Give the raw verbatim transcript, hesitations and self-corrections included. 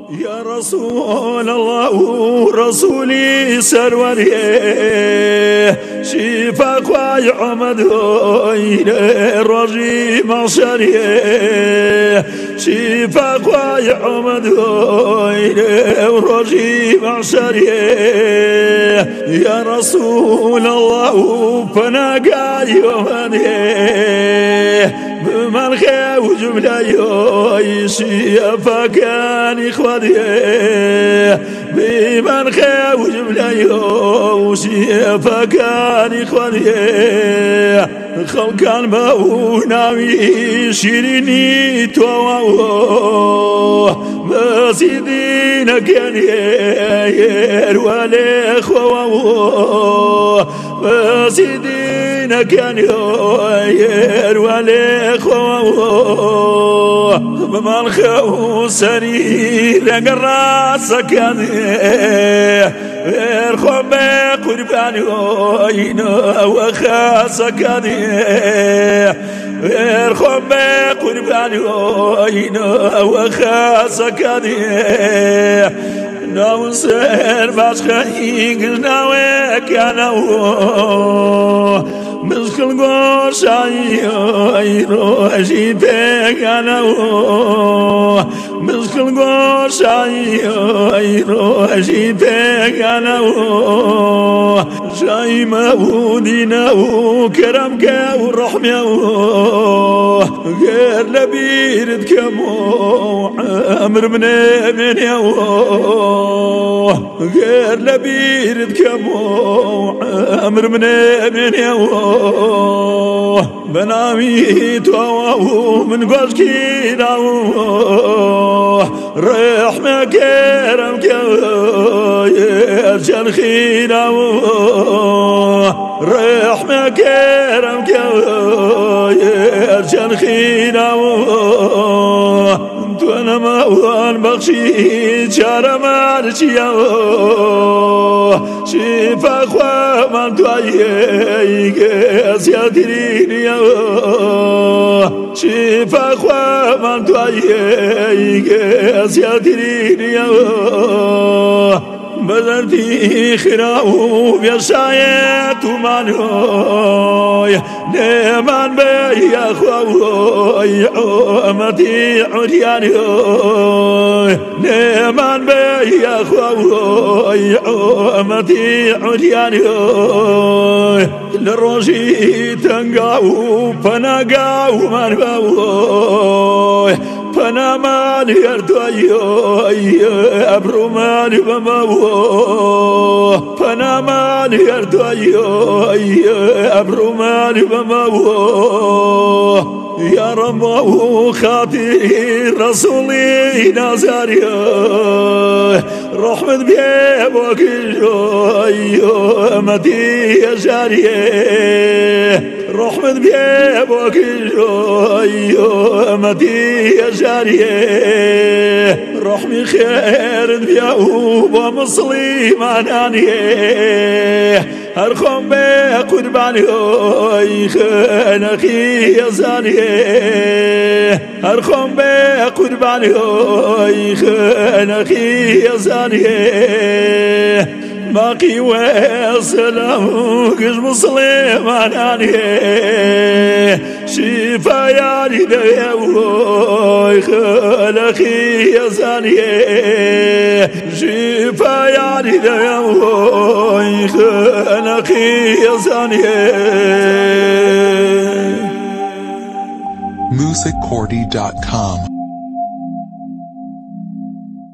يا رسول الله رسولي سروري شفا خواي عمدوين الرجي معشري شفا خواي عمدوين الرجي معشري يا رسول الله فناقاي ومني بمن خيو جملة شفا كان إخواني بمن خيو جملة شفا كان إخواني خلقان بوناوي شيريني تواو مسيدين كان يروى الإخوة مسيدين كان يروى الإخوة بمن خو سرير قراص كان ارخم قرباني وينا وخاص كان ارخم قرباني وينا وخاص كان ناو سر باش خيق ناوي كانو مسكل قوشاي روشي بيقانو مسكل قوشاي روشي بيقانو شاي مودينو كرمك ورحمه غير لبيرد كمو عمر من من يو غير لبيرد كمو عمر من من يو بنامي تواو من قلقي داو رحمة كرمك يرجل خيناو رحمة كرمك يرجل خيناو انتو انا موان بخشي جار مارشيو شفا خوا من تويك اسيادرينيو شفا خوا من تويك اسيادرينيو بدرتي خراو بيشايت ومانوي نمان بي اخوي عمتي عرياني نمان بي اخوي عمتي عرياني للروجي تنقاو فناقاو منباو فنا مالي يردوي أبرو مالي بماو فنا مالي يردوي أبرو مالي بماو يا رب خاطي رسولي نازاري رحمة بيبوك متي يا جاري رحمة بيبوك متي يا جاري رحمي خير بيو بمصلي معناني أرخم بقرباني خنخي يا زاني أرخم بقرباني خنخي يا زاني باقي وسلام قش مسلم عناني شفا ياري ديوي خلقي يا زاني شفا ياري ديوي خلقي يا زاني music cordy dot com